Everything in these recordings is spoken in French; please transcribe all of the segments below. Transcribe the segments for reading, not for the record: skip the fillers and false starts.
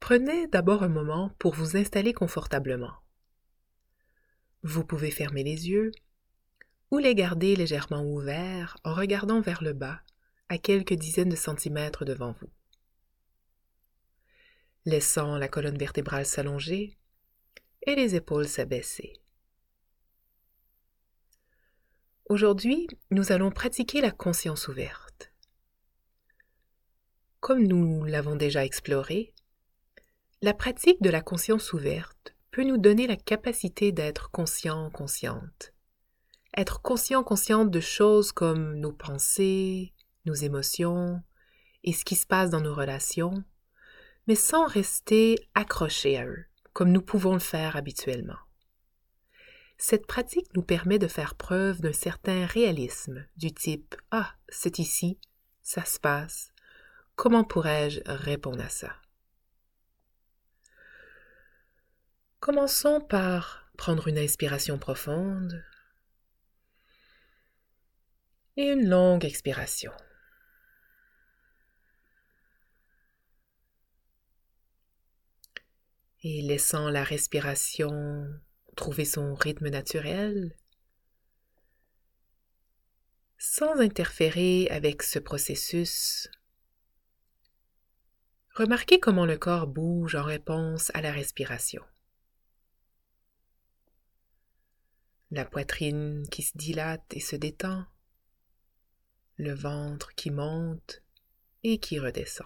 Prenez d'abord un moment pour vous installer confortablement. Vous pouvez fermer les yeux ou les garder légèrement ouverts en regardant vers le bas, à quelques dizaines de centimètres devant vous. Laissant la colonne vertébrale s'allonger et les épaules s'abaisser. Aujourd'hui, nous allons pratiquer la conscience ouverte. Comme nous l'avons déjà exploré, la pratique de la conscience ouverte peut nous donner la capacité d'être conscient, consciente. Être conscient, consciente de choses comme nos pensées, nos émotions et ce qui se passe dans nos relations, mais sans rester accroché à eux, comme nous pouvons le faire habituellement. Cette pratique nous permet de faire preuve d'un certain réalisme, du type « Ah, c'est ici, ça se passe, comment pourrais-je répondre à ça ?» Commençons par prendre une inspiration profonde et une longue expiration. Et laissant la respiration trouver son rythme naturel, sans interférer avec ce processus, remarquez comment le corps bouge en réponse à la respiration. La poitrine qui se dilate et se détend, le ventre qui monte et qui redescend.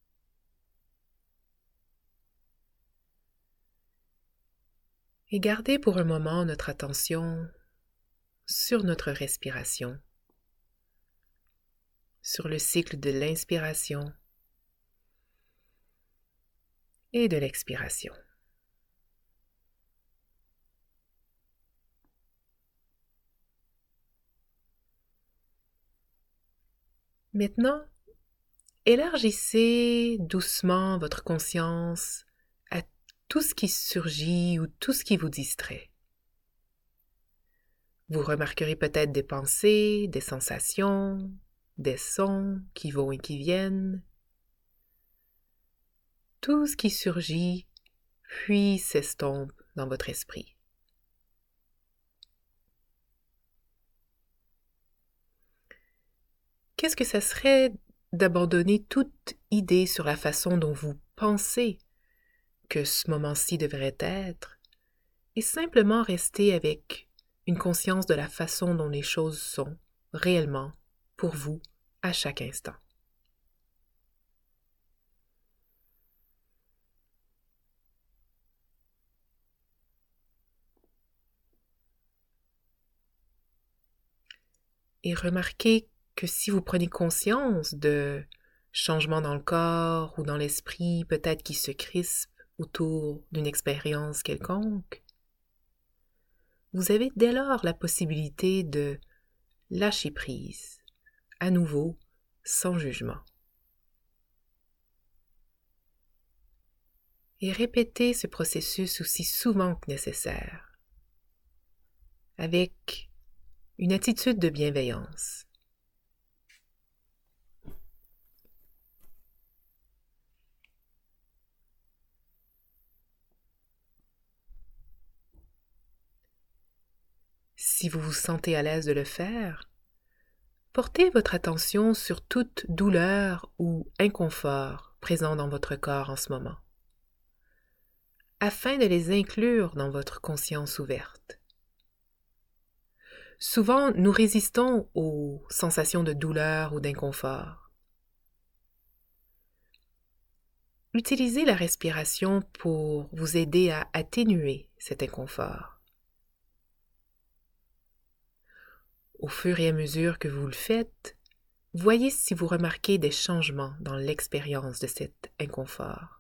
Et gardez pour un moment notre attention sur notre respiration, sur le cycle de l'inspiration et de l'expiration. Maintenant, élargissez doucement votre conscience à tout ce qui surgit ou tout ce qui vous distrait. Vous remarquerez peut-être des pensées, des sensations, des sons qui vont et qui viennent. Tout ce qui surgit, puis s'estompe dans votre esprit. Qu'est-ce que ça serait d'abandonner toute idée sur la façon dont vous pensez que ce moment-ci devrait être et simplement rester avec une conscience de la façon dont les choses sont réellement pour vous à chaque instant. Et remarquez que si vous prenez conscience de changements dans le corps ou dans l'esprit, peut-être qui se crispent autour d'une expérience quelconque, vous avez dès lors la possibilité de lâcher prise, à nouveau, sans jugement. Et répétez ce processus aussi souvent que nécessaire, avec une attitude de bienveillance. Si vous vous sentez à l'aise de le faire, portez votre attention sur toute douleur ou inconfort présent dans votre corps en ce moment, afin de les inclure dans votre conscience ouverte. Souvent, nous résistons aux sensations de douleur ou d'inconfort. Utilisez la respiration pour vous aider à atténuer cet inconfort. Au fur et à mesure que vous le faites, voyez si vous remarquez des changements dans l'expérience de cet inconfort.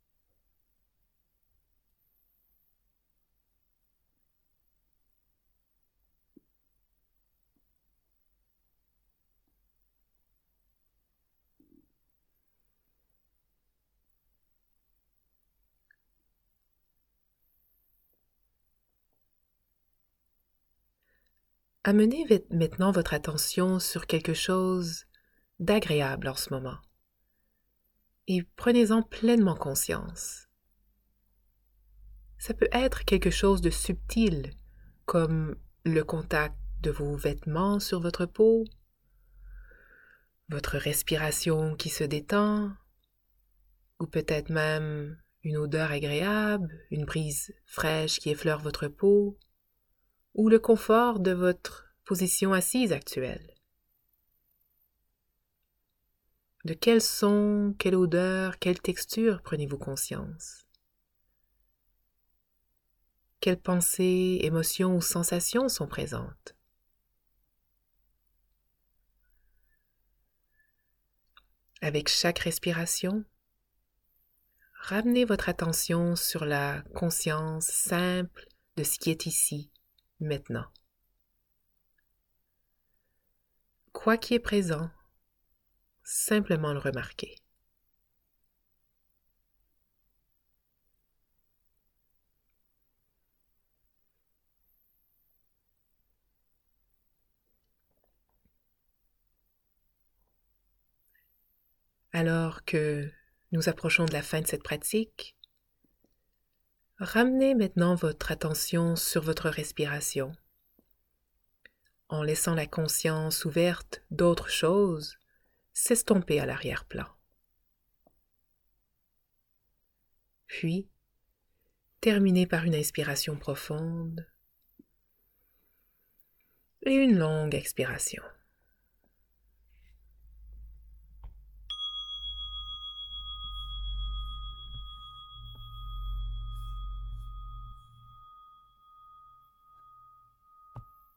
Amenez maintenant votre attention sur quelque chose d'agréable en ce moment et prenez-en pleinement conscience. Ça peut être quelque chose de subtil, comme le contact de vos vêtements sur votre peau, votre respiration qui se détend, ou peut-être même une odeur agréable, une brise fraîche qui effleure votre peau, ou le confort de votre position assise actuelle. De quel son, quelle odeur, quelle texture prenez-vous conscience? Quelles pensées, émotions ou sensations sont présentes? Avec chaque respiration, ramenez votre attention sur la conscience simple de ce qui est ici, maintenant. Quoi qui est présent, simplement le remarquer. Alors que nous approchons de la fin de cette pratique, ramenez maintenant votre attention sur votre respiration, en laissant la conscience ouverte d'autres choses s'estomper à l'arrière-plan. Puis, terminez par une inspiration profonde et une longue expiration.